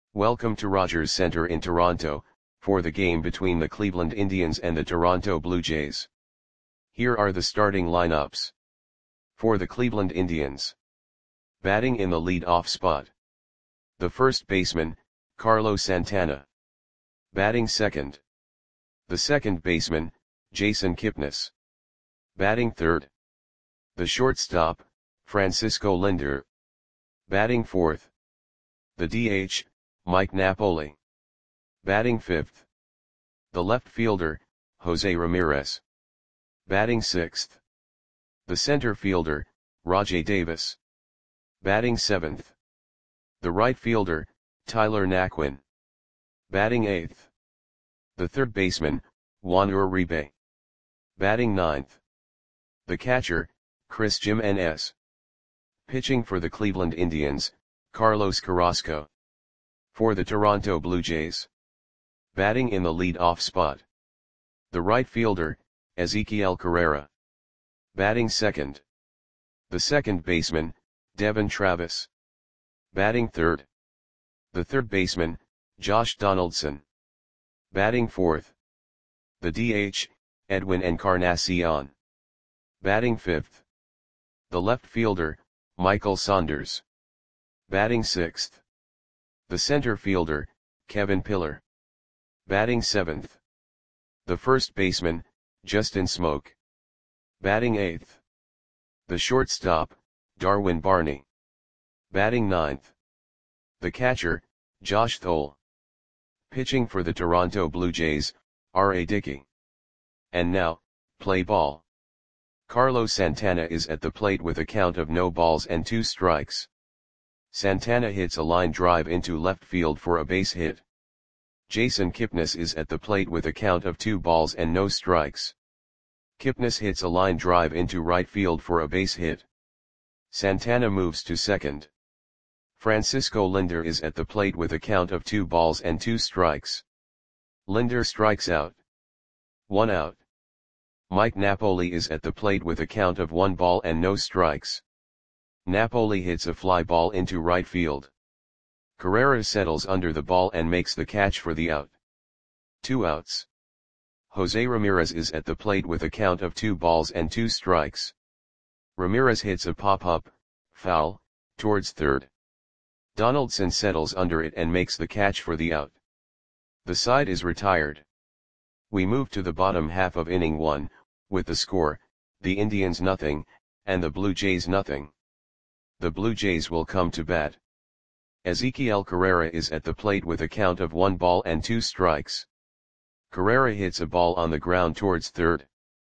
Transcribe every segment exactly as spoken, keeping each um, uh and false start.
Welcome to Rogers Centre in Toronto, for the game between the Cleveland Indians and the Toronto Blue Jays. Here are the starting lineups. For the Cleveland Indians. Batting in the lead-off spot. The first baseman, Carlos Santana. Batting second. The second baseman, Jason Kipnis. Batting third. The shortstop, Francisco Lindor. Batting fourth. The D H, Mike Napoli. Batting fifth. The left fielder, Jose Ramirez. Batting sixth. The center fielder, Rajai Davis. Batting seventh. The right fielder, Tyler Naquin. Batting eighth. The third baseman, Juan Uribe. Batting ninth. The catcher, Chris Jimenez. Pitching for the Cleveland Indians, Carlos Carrasco. For the Toronto Blue Jays. Batting in the lead-off spot. The right fielder, Ezequiel Carrera. Batting second. The second baseman, Devon Travis. Batting third. The third baseman, Josh Donaldson. Batting fourth. The D H, Edwin Encarnacion. Batting fifth. The left fielder, Michael Saunders. Batting sixth. The center fielder, Kevin Pillar. Batting seventh. The first baseman, Justin Smoke. Batting eighth. The shortstop, Darwin Barney. Batting ninth. The catcher, Josh Thole. Pitching for the Toronto Blue Jays, R A Dickey. And now, play ball. Carlos Santana is at the plate with a count of no balls and two strikes. Santana hits a line drive into left field for a base hit. Jason Kipnis is at the plate with a count of two balls and no strikes. Kipnis hits a line drive into right field for a base hit. Santana moves to second. Francisco Lindor is at the plate with a count of two balls and two strikes. Lindor strikes out. One out. Mike Napoli is at the plate with a count of one ball and no strikes. Napoli hits a fly ball into right field. Carrera settles under the ball and makes the catch for the out. Two outs. Jose Ramirez is at the plate with a count of two balls and two strikes. Ramirez hits a pop-up, foul, towards third. Donaldson settles under it and makes the catch for the out. The side is retired. We move to the bottom half of inning one, with the score, the Indians nothing, and the Blue Jays nothing. The Blue Jays will come to bat. Ezequiel Carrera is at the plate with a count of one ball and two strikes. Carrera hits a ball on the ground towards third.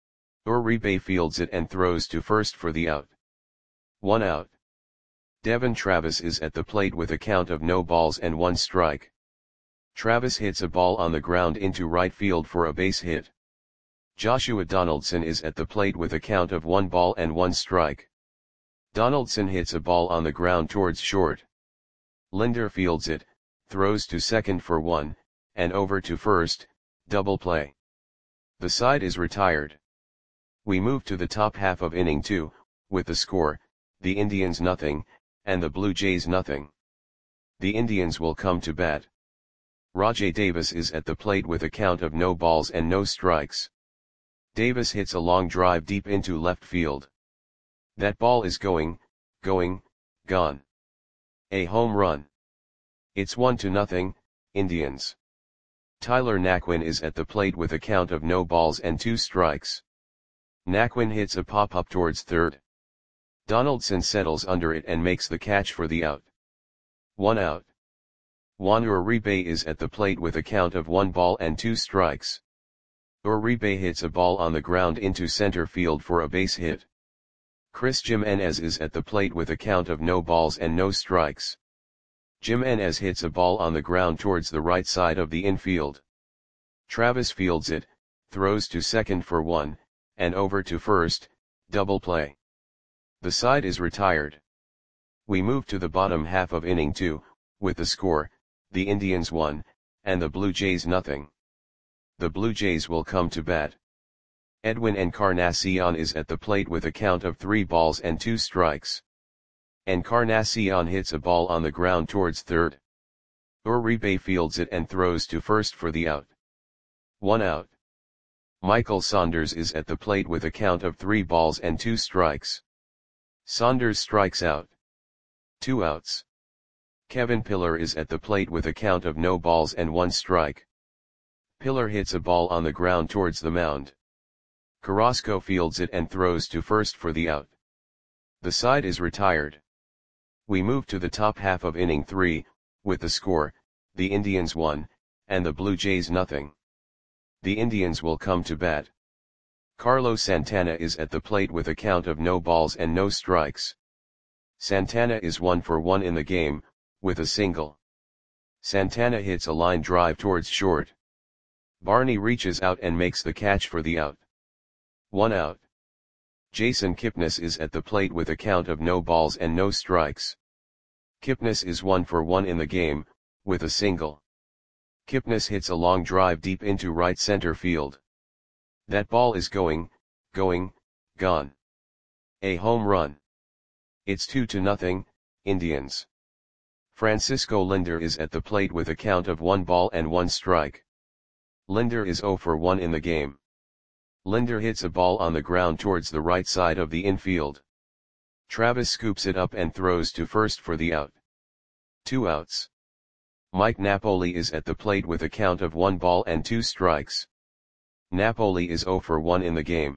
Uribe fields it and throws to first for the out. One out. Devon Travis is at the plate with a count of no balls and one strike. Travis hits a ball on the ground into right field for a base hit. Joshua Donaldson is at the plate with a count of one ball and one strike. Donaldson hits a ball on the ground towards short. Lindor fields it, throws to second for one, and over to first, double play. The side is retired. We move to the top half of inning two, with the score, the Indians nothing, and the Blue Jays nothing. The Indians will come to bat. Rajai Davis is at the plate with a count of no balls and no strikes. Davis hits a long drive deep into left field. That ball is going, going, gone. A home run. It's one to nothing, Indians. Tyler Naquin is at the plate with a count of no balls and two strikes. Naquin hits a pop-up towards third. Donaldson settles under it and makes the catch for the out. One out. Juan Uribe is at the plate with a count of one ball and two strikes. Uribe hits a ball on the ground into center field for a base hit. Chris Jimenez is at the plate with a count of no balls and no strikes. Jimenez hits a ball on the ground towards the right side of the infield. Travis fields it, throws to second for one, and over to first, double play. The side is retired. We move to the bottom half of inning two, with the score, the Indians one, and the Blue Jays nothing. The Blue Jays will come to bat. Edwin Encarnacion is at the plate with a count of three balls and two strikes. Encarnacion hits a ball on the ground towards third. Uribe fields it and throws to first for the out. One out. Michael Saunders is at the plate with a count of three balls and two strikes. Saunders strikes out. Two outs. Kevin Pillar is at the plate with a count of no balls and one strike. Pillar hits a ball on the ground towards the mound. Carrasco fields it and throws to first for the out. The side is retired. We move to the top half of inning three, with the score, the Indians one, and the Blue Jays nothing. The Indians will come to bat. Carlos Santana is at the plate with a count of no balls and no strikes. Santana is one for one in the game, with a single. Santana hits a line drive towards short. Barney reaches out and makes the catch for the out. One out. Jason Kipnis is at the plate with a count of no balls and no strikes. Kipnis is one for one in the game, with a single. Kipnis hits a long drive deep into right center field. That ball is going, going, gone. A home run. It's two to nothing, Indians. Francisco Lindor is at the plate with a count of one ball and one strike. Lindor is zero for one in the game. Lindor hits a ball on the ground towards the right side of the infield. Travis scoops it up and throws to first for the out. Two outs. Mike Napoli is at the plate with a count of one ball and two strikes. Napoli is zero for one in the game.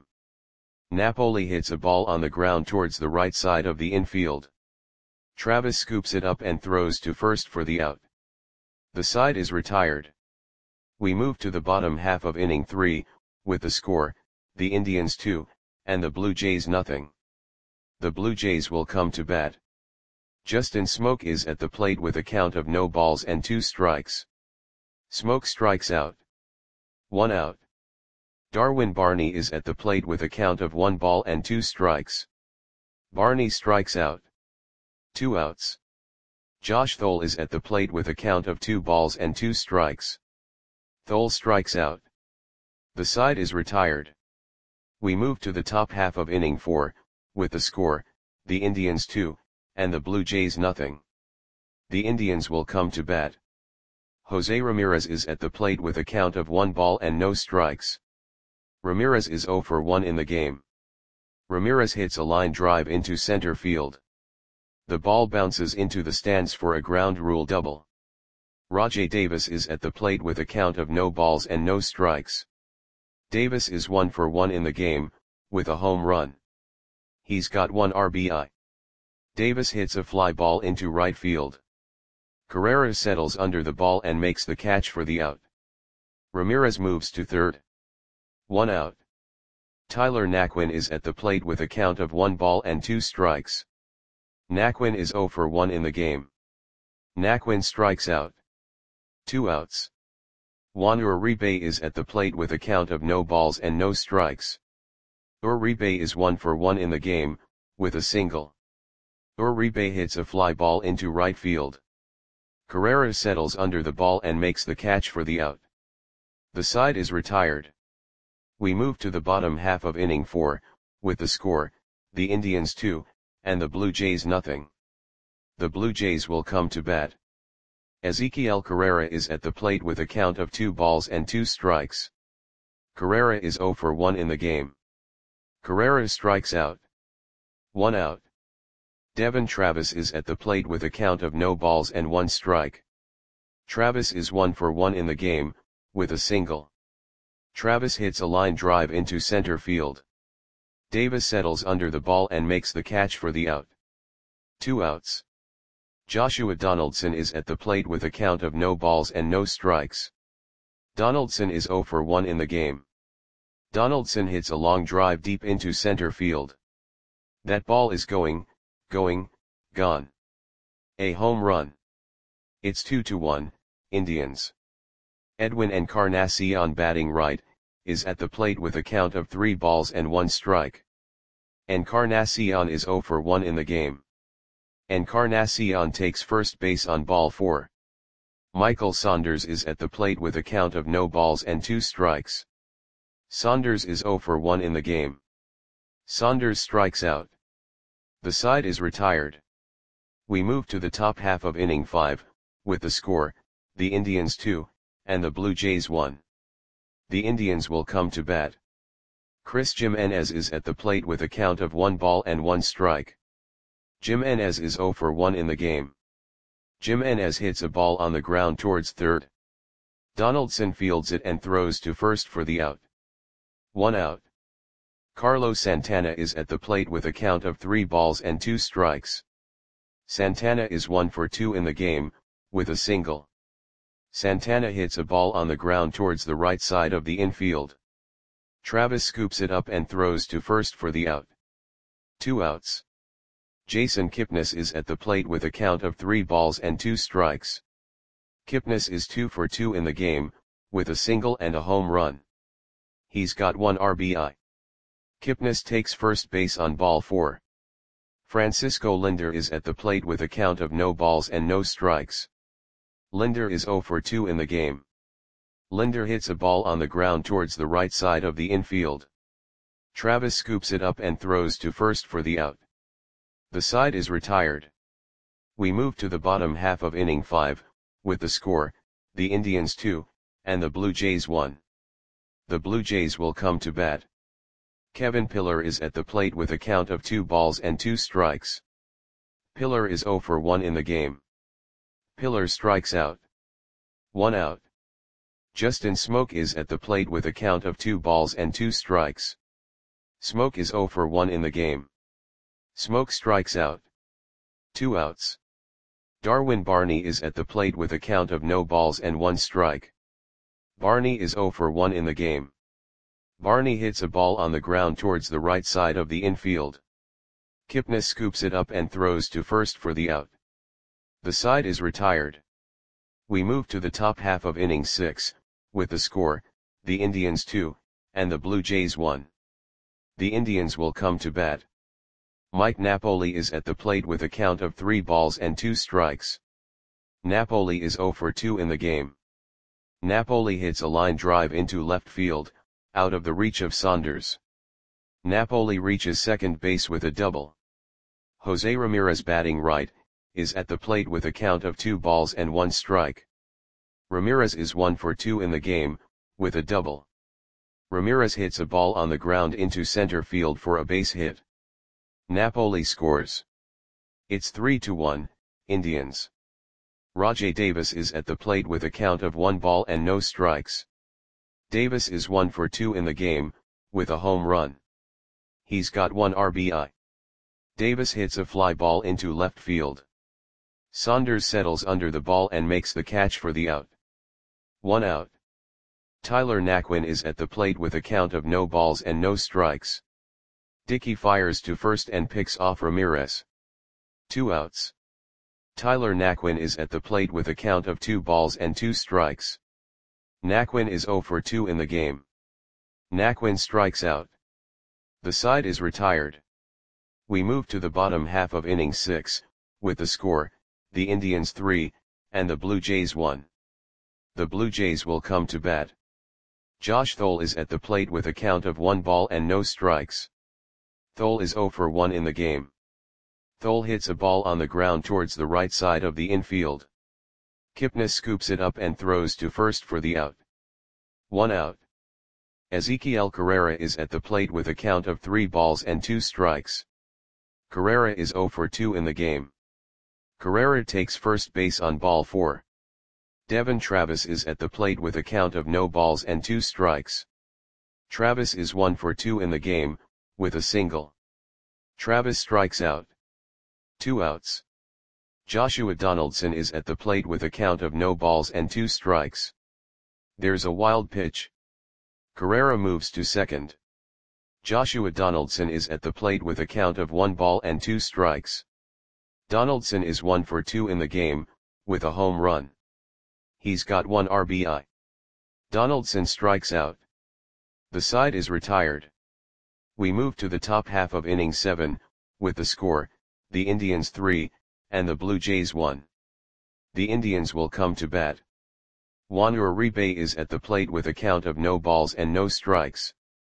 Napoli hits a ball on the ground towards the right side of the infield. Travis scoops it up and throws to first for the out. The side is retired. We move to the bottom half of inning three, with the score, the Indians two, and the Blue Jays nothing. The Blue Jays will come to bat. Justin Smoke is at the plate with a count of no balls and two strikes. Smoke strikes out. One out. Darwin Barney is at the plate with a count of one ball and two strikes. Barney strikes out. Two outs. Josh Thole is at the plate with a count of two balls and two strikes. Thole strikes out. The side is retired. We move to the top half of inning four, with the score, the Indians two, and the Blue Jays nothing. The Indians will come to bat. Jose Ramirez is at the plate with a count of one ball and no strikes. Ramirez is zero for one in the game. Ramirez hits a line drive into center field. The ball bounces into the stands for a ground rule double. Rajai Davis is at the plate with a count of no balls and no strikes. Davis is one for one in the game, with a home run. He's got one R B I. Davis hits a fly ball into right field. Carrera settles under the ball and makes the catch for the out. Ramirez moves to third. One out. Tyler Naquin is at the plate with a count of one ball and two strikes. Naquin is zero for one in the game. Naquin strikes out. Two outs. Juan Uribe is at the plate with a count of no balls and no strikes. Uribe is one for one in the game, with a single. Uribe hits a fly ball into right field. Carrera settles under the ball and makes the catch for the out. The side is retired. We move to the bottom half of inning four, with the score, the Indians two, and the Blue Jays nothing. The Blue Jays will come to bat. Ezequiel Carrera is at the plate with a count of two balls and two strikes. Carrera is zero for one in the game. Carrera strikes out. One out. Devon Travis is at the plate with a count of no balls and one strike. Travis is one for one in the game, with a single. Travis hits a line drive into center field. Davis settles under the ball and makes the catch for the out. Two outs. Joshua Donaldson is at the plate with a count of no balls and no strikes. Donaldson is zero for one in the game. Donaldson hits a long drive deep into center field. That ball is going, going, gone. A home run. It's two to one, Indians. Edwin Encarnacion batting right, is at the plate with a count of three balls and one strike. Encarnacion is zero for one in the game. Encarnacion takes first base on ball four. Michael Saunders is at the plate with a count of no balls and two strikes. Saunders is zero for one in the game. Saunders strikes out. The side is retired. We move to the top half of inning five, with the score, the Indians two, and the Blue Jays one. The Indians will come to bat. Chris Jimenez is at the plate with a count of one ball and one strike. Jimenez is zero for one in the game. Jimenez hits a ball on the ground towards third. Donaldson fields it and throws to first for the out. One out. Carlos Santana is at the plate with a count of three balls and two strikes. Santana is one for two in the game, with a single. Santana hits a ball on the ground towards the right side of the infield. Travis scoops it up and throws to first for the out. Two outs. Jason Kipnis is at the plate with a count of three balls and two strikes. Kipnis is two for two in the game, with a single and a home run. He's got one R B I. Kipnis takes first base on ball four. Francisco Linder is at the plate with a count of no balls and no strikes. Linder is zero for two in the game. Linder hits a ball on the ground towards the right side of the infield. Travis scoops it up and throws to first for the out. The side is retired. We move to the bottom half of inning five, with the score, the Indians two, and the Blue Jays one. The Blue Jays will come to bat. Kevin Pillar is at the plate with a count of two balls and two strikes. Pillar is zero for one in the game. Pillar strikes out. One out. Justin Smoke is at the plate with a count of two balls and two strikes. Smoke is zero for one in the game. Smoke strikes out. Two outs. Darwin Barney is at the plate with a count of no balls and one strike. Barney is zero for one in the game. Barney hits a ball on the ground towards the right side of the infield. Kipnis scoops it up and throws to first for the out. The side is retired. We move to the top half of inning six, with the score, the Indians two, and the Blue Jays one. The Indians will come to bat. Mike Napoli is at the plate with a count of three balls and two strikes. Napoli is zero for two in the game. Napoli hits a line drive into left field, out of the reach of Saunders. Napoli reaches second base with a double. Jose Ramirez, batting right, is at the plate with a count of two balls and one strike. Ramirez is one for two in the game, with a double. Ramirez hits a ball on the ground into center field for a base hit. Napoli scores. It's three to one, Indians. Rajai Davis is at the plate with a count of one ball and no strikes. Davis is one for two in the game, with a home run. He's got one R B I. Davis hits a fly ball into left field. Saunders settles under the ball and makes the catch for the out. One out. Tyler Naquin is at the plate with a count of no balls and no strikes. Dickey fires to first and picks off Ramirez. Two outs. Tyler Naquin is at the plate with a count of two balls and two strikes. Naquin is zero for two in the game. Naquin strikes out. The side is retired. We move to the bottom half of inning six, with the score, the Indians three, and the Blue Jays one. The Blue Jays will come to bat. Josh Thole is at the plate with a count of one ball and no strikes. Thole is zero for one in the game. Thole hits a ball on the ground towards the right side of the infield. Kipnis scoops it up and throws to first for the out. One out. Ezequiel Carrera is at the plate with a count of three balls and two strikes. Carrera is zero for two in the game. Carrera takes first base on ball four. Devon Travis is at the plate with a count of no balls and two strikes. Travis is one for two in the game, with a single. Travis strikes out. Two outs. Joshua Donaldson is at the plate with a count of no balls and two strikes. There's a wild pitch. Carrera moves to second. Joshua Donaldson is at the plate with a count of one ball and two strikes. Donaldson is one for two in the game, with a home run. He's got one R B I. Donaldson strikes out. The side is retired. We move to the top half of inning seven, with the score, the Indians three, and the Blue Jays one. The Indians will come to bat. Juan Uribe is at the plate with a count of no balls and no strikes.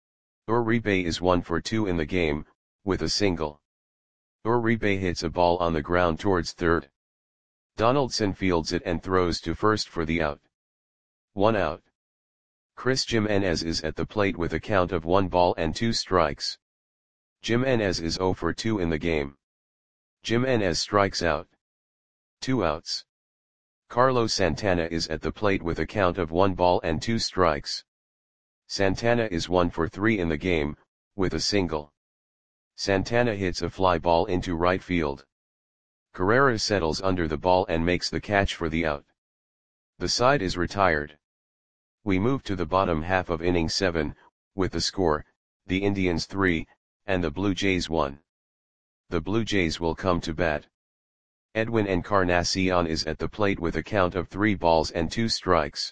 Uribe is one for two in the game, with a single. Uribe hits a ball on the ground towards third. Donaldson fields it and throws to first for the out. One out. Chris Jimenez is at the plate with a count of one ball and two strikes. Jimenez is zero for two in the game. Jimenez strikes out. Two outs. Carlos Santana is at the plate with a count of one ball and two strikes. Santana is one for three in the game, with a single. Santana hits a fly ball into right field. Carrera settles under the ball and makes the catch for the out. The side is retired. We move to the bottom half of inning seven, with the score, the Indians three, and the Blue Jays one. The Blue Jays will come to bat. Edwin Encarnacion is at the plate with a count of three balls and two strikes.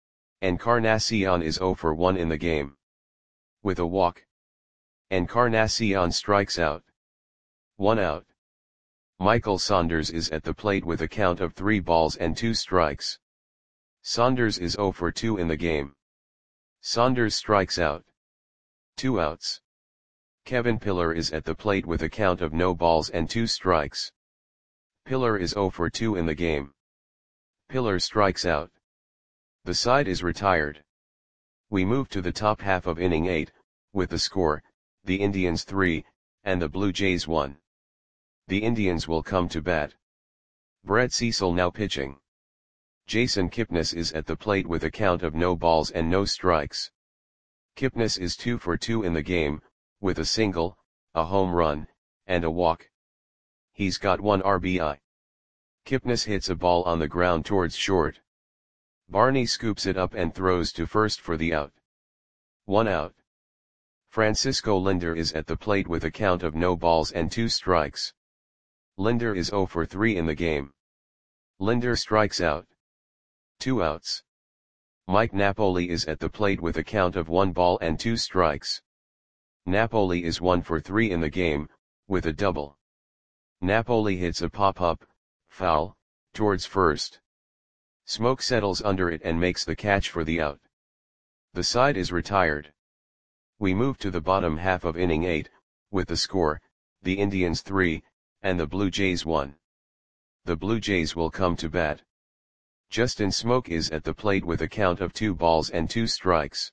Encarnacion is zero for one in the game. With a walk. Encarnacion strikes out. One out. Michael Saunders is at the plate with a count of three balls and two strikes. Saunders is zero for two in the game. Saunders strikes out. Two outs. Kevin Pillar is at the plate with a count of no balls and two strikes. Pillar is zero for two in the game. Pillar strikes out. The side is retired. We move to the top half of inning eight, with the score, the Indians three, and the Blue Jays one. The Indians will come to bat. Brett Cecil now pitching. Jason Kipnis is at the plate with a count of no balls and no strikes. Kipnis is two for two in the game, with a single, a home run, and a walk. He's got one R B I. Kipnis hits a ball on the ground towards short. Barney scoops it up and throws to first for the out. One out. Francisco Linder is at the plate with a count of no balls and two strikes. Linder is zero for three in the game. Linder strikes out. Two outs. Mike Napoli is at the plate with a count of one ball and two strikes. Napoli is one for three in the game, with a double. Napoli hits a pop-up, foul, towards first. Smoke settles under it and makes the catch for the out. The side is retired. We move to the bottom half of inning eight, with the score, the Indians three, and the Blue Jays one. The Blue Jays will come to bat. Justin Smoke is at the plate with a count of two balls and two strikes.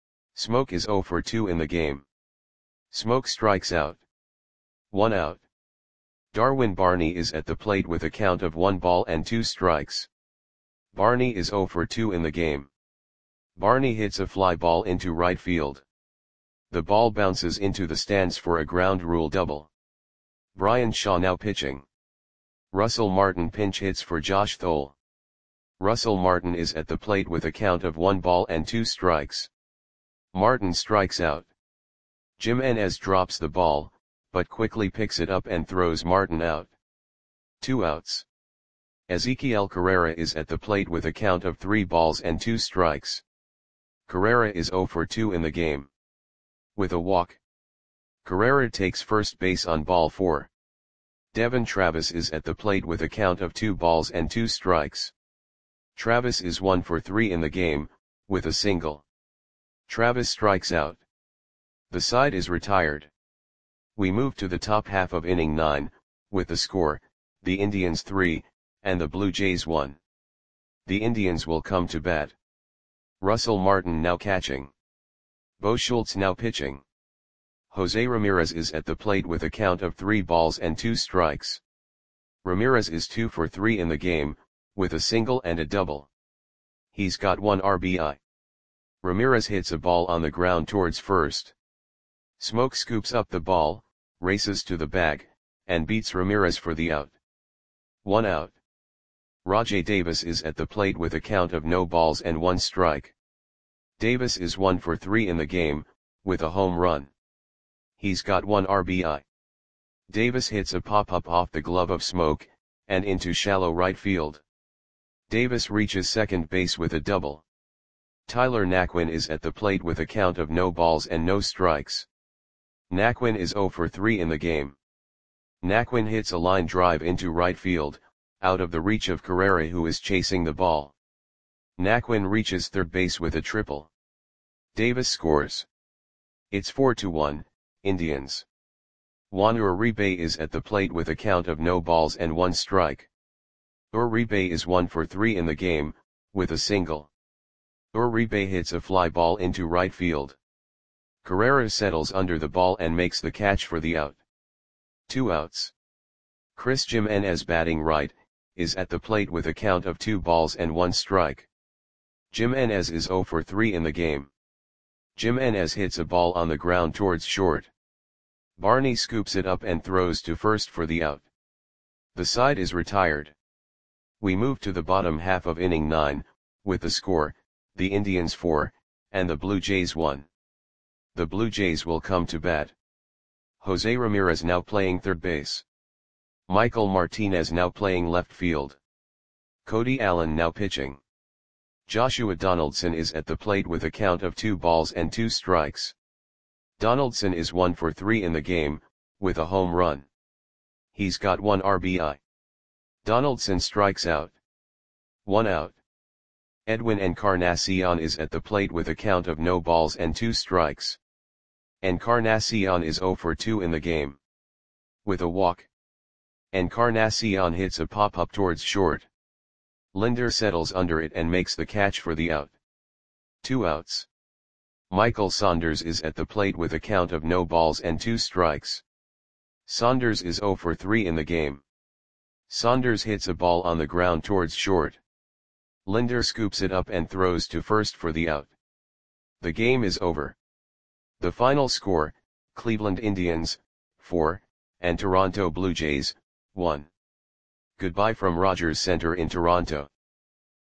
Smoke is zero for two in the game. Smoke strikes out. One out. Darwin Barney is at the plate with a count of one ball and two strikes. Barney is zero for two in the game. Barney hits a fly ball into right field. The ball bounces into the stands for a ground rule double. Brian Shaw now pitching. Russell Martin pinch hits for Josh Thole. Russell Martin is at the plate with a count of one ball and two strikes. Martin strikes out. Jimenez drops the ball, but quickly picks it up and throws Martin out. Two outs. Ezequiel Carrera is at the plate with a count of three balls and two strikes. Carrera is zero for two in the game. With a walk. Carrera takes first base on ball four. Devon Travis is at the plate with a count of two balls and two strikes. Travis is one for three in the game, with a single. Travis strikes out. The side is retired. We move to the top half of inning nine, with the score, the Indians three, and the Blue Jays one. The Indians will come to bat. Russell Martin now catching. Bo Schultz now pitching. Jose Ramirez is at the plate with a count of three balls and two strikes. Ramirez is two for three in the game, with a single and a double. He's got one R B I. Ramirez hits a ball on the ground towards first. Smoke scoops up the ball, races to the bag, and beats Ramirez for the out. One out. Rajai Davis is at the plate with a count of no balls and one strike. Davis is one for three in the game, with a home run. He's got one R B I. Davis hits a pop-up off the glove of Smoke, and into shallow right field. Davis reaches second base with a double. Tyler Naquin is at the plate with a count of no balls and no strikes. Naquin is zero for three in the game. Naquin hits a line drive into right field, out of the reach of Carrera who is chasing the ball. Naquin reaches third base with a triple. Davis scores. It's four to one, Indians. Juan Uribe is at the plate with a count of no balls and one strike. Uribe is one for three in the game, with a single. Uribe hits a fly ball into right field. Carrera settles under the ball and makes the catch for the out. Two outs. Chris Jimenez, batting right, is at the plate with a count of two balls and one strike. Jimenez is zero for three in the game. Jimenez hits a ball on the ground towards short. Barney scoops it up and throws to first for the out. The side is retired. We move to the bottom half of inning nine, with the score, the Indians four, and the Blue Jays one. The Blue Jays will come to bat. Jose Ramirez now playing third base. Michael Martinez now playing left field. Cody Allen now pitching. Joshua Donaldson is at the plate with a count of two balls and two strikes. Donaldson is one for three in the game, with a home run. He's got one R B I. Donaldson strikes out. One out. Edwin Encarnacion is at the plate with a count of no balls and two strikes. Encarnacion is zero for two in the game. With a walk. Encarnacion hits a pop-up towards short. Linder settles under it and makes the catch for the out. Two outs. Michael Saunders is at the plate with a count of no balls and two strikes. Saunders is zero for three in the game. Saunders hits a ball on the ground towards short. Linder scoops it up and throws to first for the out. The game is over. The final score, Cleveland Indians, four, and Toronto Blue Jays, one. Goodbye from Rogers Centre in Toronto.